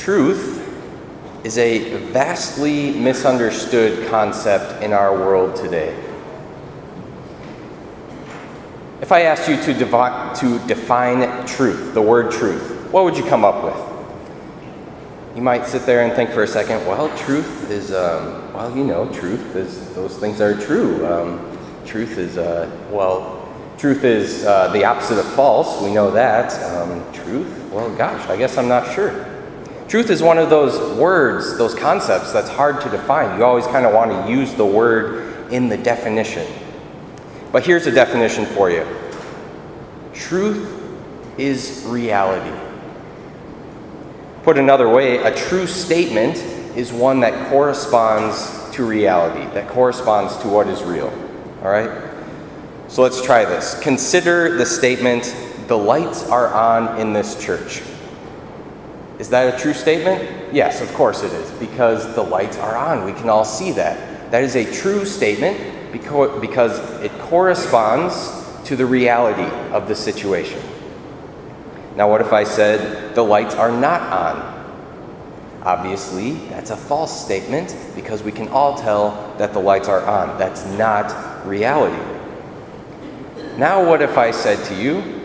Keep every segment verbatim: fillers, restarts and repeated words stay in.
Truth is a vastly misunderstood concept in our world today. If I asked you to, devi- to define truth, the word truth, what would you come up with? You might sit there and think for a second, well, truth is, um, well, you know, truth is, those things are true. Um, truth is, uh, well, truth is uh, the opposite of false, we know that. Um, truth, well, gosh, I guess I'm not sure. Truth is one of those words, those concepts that's hard to define. You always kind of want to use the word in the definition. But here's a definition for you. Truth is reality. Put another way, a true statement is one that corresponds to reality, that corresponds to what is real. All right? So let's try this. Consider the statement, "The lights are on in this church." Is that a true statement? Yes, of course it is, because the lights are on. We can all see that. That is a true statement because it corresponds to the reality of the situation. Now, what if I said the lights are not on? Obviously, that's a false statement because we can all tell that the lights are on. That's not reality. Now, what if I said to you,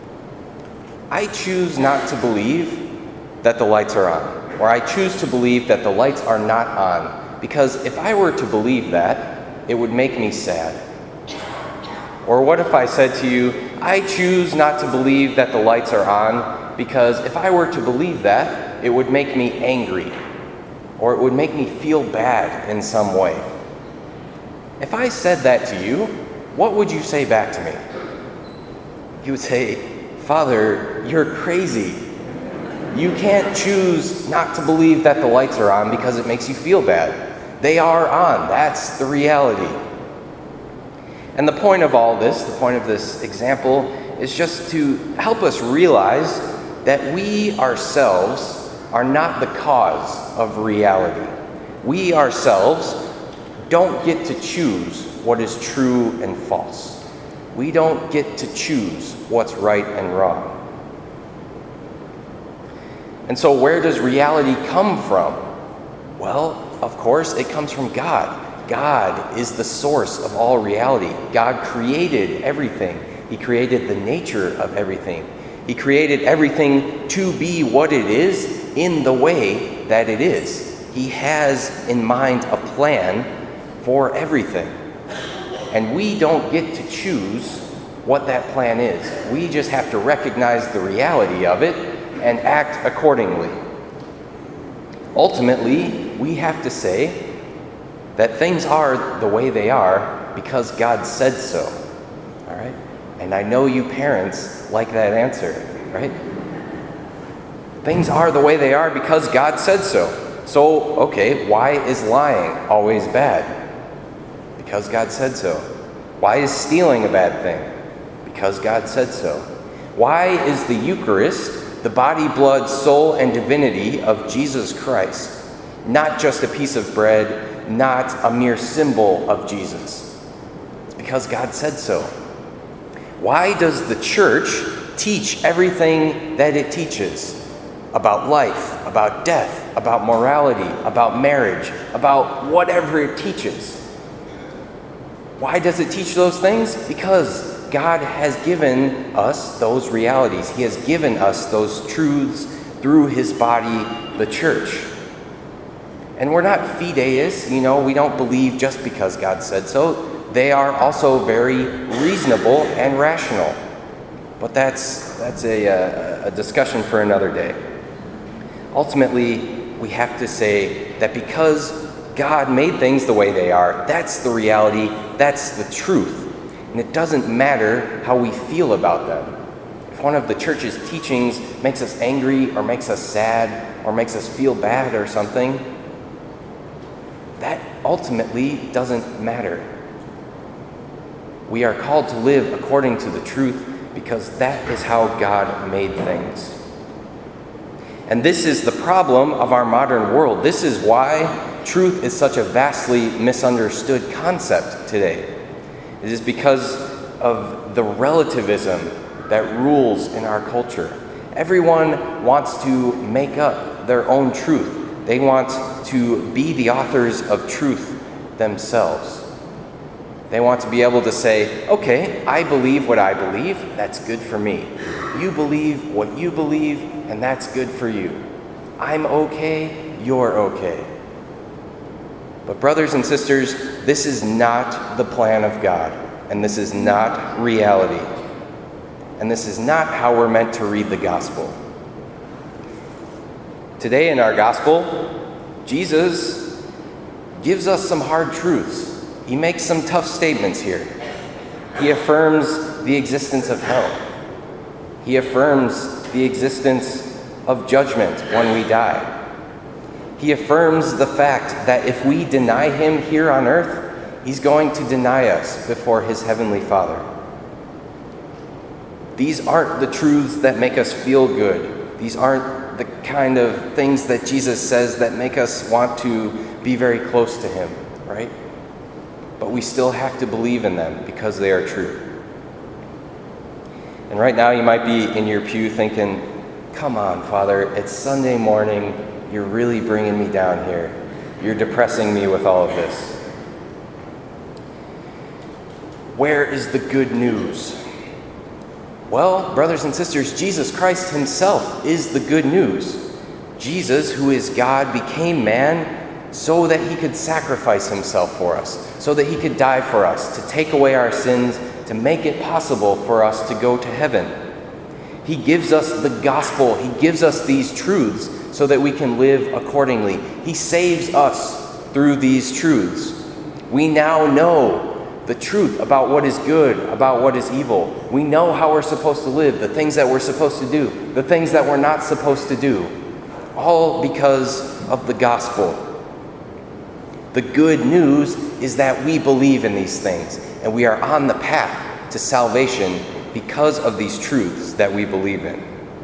I choose not to believe that the lights are on, or I choose to believe that the lights are not on, because if I were to believe that, it would make me sad. Or what if I said to you, I choose not to believe that the lights are on, because if I were to believe that, it would make me angry, or it would make me feel bad in some way. If I said that to you, what would you say back to me? You would say, Father, you're crazy. You can't choose not to believe that the lights are on because it makes you feel bad. They are on. That's the reality. And the point of all this, the point of this example, is just to help us realize that we ourselves are not the cause of reality. We ourselves don't get to choose what is true and false. We don't get to choose what's right and wrong. And so where does reality come from? Well, of course, it comes from God. God is the source of all reality. God created everything. He created the nature of everything. He created everything to be what it is in the way that it is. He has in mind a plan for everything. And we don't get to choose what that plan is. We just have to recognize the reality of it and act accordingly. Ultimately, we have to say that things are the way they are because God said so. All right? And I know you parents like that answer, right? Things are the way they are because God said so. So, okay, why is lying always bad? Because God said so. Why is stealing a bad thing? Because God said so. Why is the Eucharist the body, blood, soul, and divinity of Jesus Christ, not just a piece of bread, not a mere symbol of Jesus? It's because God said so. Why does the church teach everything that it teaches about life, about death, about morality, about marriage, about whatever it teaches? Why does it teach those things? Because God has given us those realities. He has given us those truths through his body, the church. And we're not fideists, you know, we don't believe just because God said so. They are also very reasonable and rational. But that's that's a, a, a discussion for another day. Ultimately, we have to say that because God made things the way they are, that's the reality, that's the truth. And it doesn't matter how we feel about them. If one of the church's teachings makes us angry or makes us sad or makes us feel bad or something, that ultimately doesn't matter. We are called to live according to the truth because that is how God made things. And this is the problem of our modern world. This is why truth is such a vastly misunderstood concept today. It is because of the relativism that rules in our culture. Everyone wants to make up their own truth. They want to be the authors of truth themselves. They want to be able to say, okay, I believe what I believe, that's good for me. You believe what you believe, and that's good for you. I'm okay, you're okay. But brothers and sisters, this is not the plan of God, and this is not reality. And this is not how we're meant to read the gospel. Today in our gospel, Jesus gives us some hard truths. He makes some tough statements here. He affirms the existence of hell. He affirms the existence of judgment when we die. He affirms the fact that if we deny him here on earth, he's going to deny us before his heavenly Father. These aren't the truths that make us feel good. These aren't the kind of things that Jesus says that make us want to be very close to him, right? But we still have to believe in them because they are true. And right now you might be in your pew thinking, come on, Father, it's Sunday morning. You're really bringing me down here. You're depressing me with all of this. Where is the good news? Well, brothers and sisters, Jesus Christ himself is the good news. Jesus, who is God, became man so that he could sacrifice himself for us, so that he could die for us, to take away our sins, to make it possible for us to go to heaven. He gives us the gospel. He gives us these truths so that we can live accordingly. He saves us through these truths. We now know the truth about what is good, about what is evil. We know how we're supposed to live, the things that we're supposed to do, the things that we're not supposed to do, all because of the gospel. The good news is that we believe in these things, and we are on the path to salvation because of these truths that we believe in.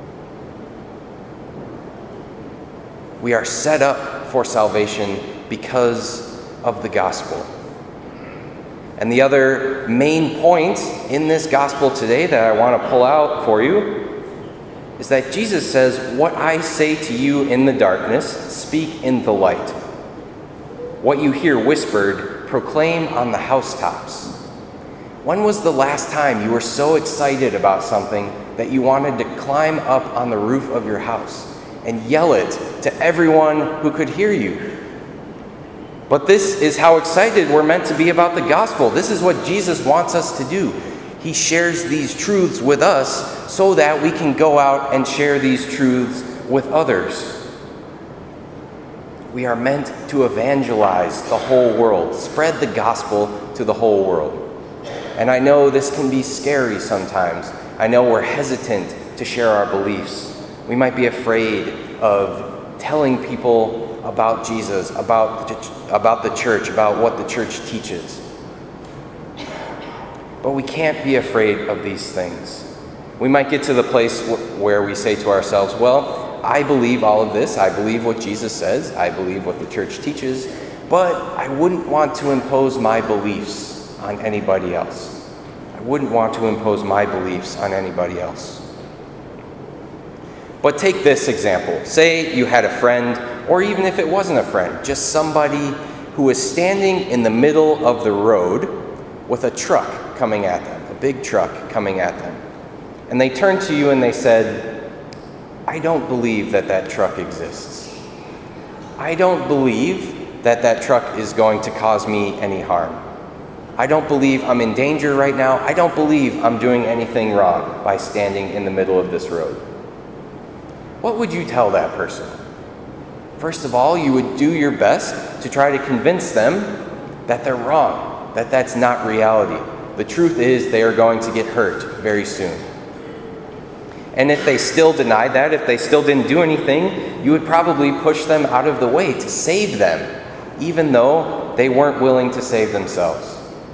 We are set up for salvation because of the gospel. And the other main point in this gospel today that I want to pull out for you is that Jesus says, what I say to you in the darkness, speak in the light. What you hear whispered, proclaim on the housetops. When was the last time you were so excited about something that you wanted to climb up on the roof of your house and yell it to everyone who could hear you? But this is how excited we're meant to be about the gospel. This is what Jesus wants us to do. He shares these truths with us so that we can go out and share these truths with others. We are meant to evangelize the whole world, spread the gospel to the whole world. And I know this can be scary sometimes. I know we're hesitant to share our beliefs. We might be afraid of telling people about Jesus, about the, about the church, about what the church teaches. But we can't be afraid of these things. We might get to the place w- where we say to ourselves, well, I believe all of this. I believe what Jesus says. I believe what the church teaches. But I wouldn't want to impose my beliefs on anybody else. I wouldn't want to impose my beliefs on anybody else. But take this example. Say you had a friend, or even if it wasn't a friend, just somebody who was standing in the middle of the road with a truck coming at them, a big truck coming at them. And they turned to you and they said, I don't believe that that truck exists. I don't believe that that truck is going to cause me any harm. I don't believe I'm in danger right now. I don't believe I'm doing anything wrong by standing in the middle of this road. What would you tell that person? First of all, you would do your best to try to convince them that they're wrong, that that's not reality. The truth is they are going to get hurt very soon. And if they still denied that, if they still didn't do anything, you would probably push them out of the way to save them, even though they weren't willing to save themselves.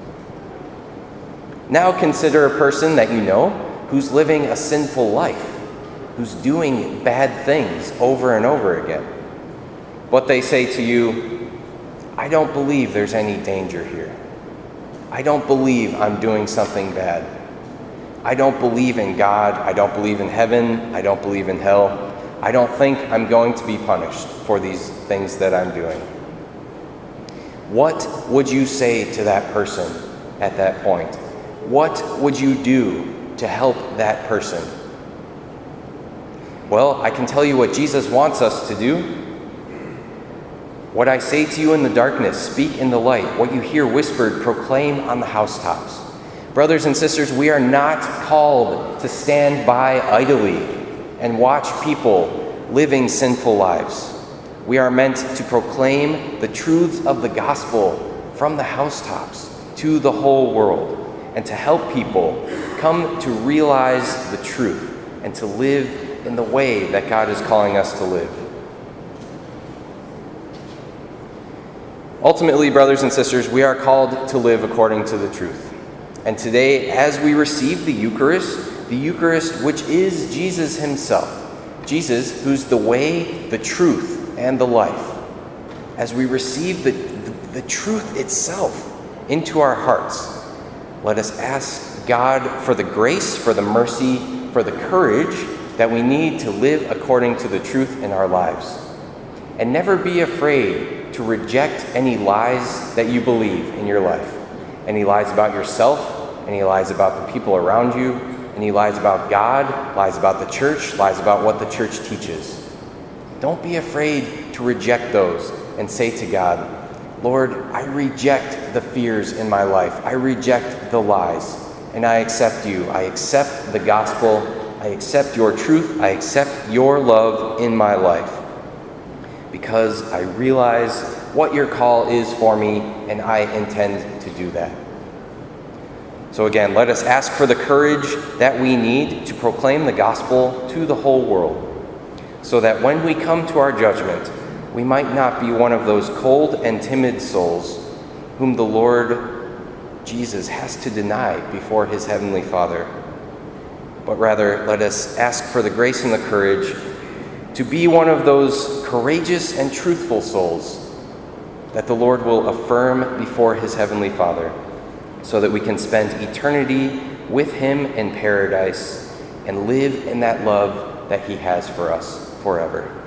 Now consider a person that you know who's living a sinful life, who's doing bad things over and over again. But they say to you, I don't believe there's any danger here. I don't believe I'm doing something bad. I don't believe in God. I don't believe in heaven. I don't believe in hell. I don't think I'm going to be punished for these things that I'm doing. What would you say to that person at that point? What would you do to help that person? Well, I can tell you what Jesus wants us to do. What I say to you in the darkness, speak in the light. What you hear whispered, proclaim on the housetops. Brothers and sisters, we are not called to stand by idly and watch people living sinful lives. We are meant to proclaim the truths of the gospel from the housetops to the whole world, and to help people come to realize the truth and to live in the way that God is calling us to live. Ultimately, brothers and sisters, we are called to live according to the truth. And today, as we receive the Eucharist, the Eucharist which is Jesus himself, Jesus who's the way, the truth, and the life, as we receive the, the, the truth itself into our hearts, let us ask God for the grace, for the mercy, for the courage that we need to live according to the truth in our lives. And never be afraid to reject any lies that you believe in your life. Any lies about yourself, any lies about the people around you, any lies about God, lies about the church, lies about what the church teaches. Don't be afraid to reject those and say to God, Lord, I reject the fears in my life. I reject the lies, and I accept you. I accept the gospel. I accept your truth. I accept your love in my life, because I realize what your call is for me, and I intend to do that. So again, let us ask for the courage that we need to proclaim the gospel to the whole world, so that when we come to our judgment, we might not be one of those cold and timid souls whom the Lord Jesus has to deny before his heavenly Father. But rather, let us ask for the grace and the courage to be one of those courageous and truthful souls that the Lord will affirm before his heavenly Father, so that we can spend eternity with him in paradise and live in that love that he has for us forever.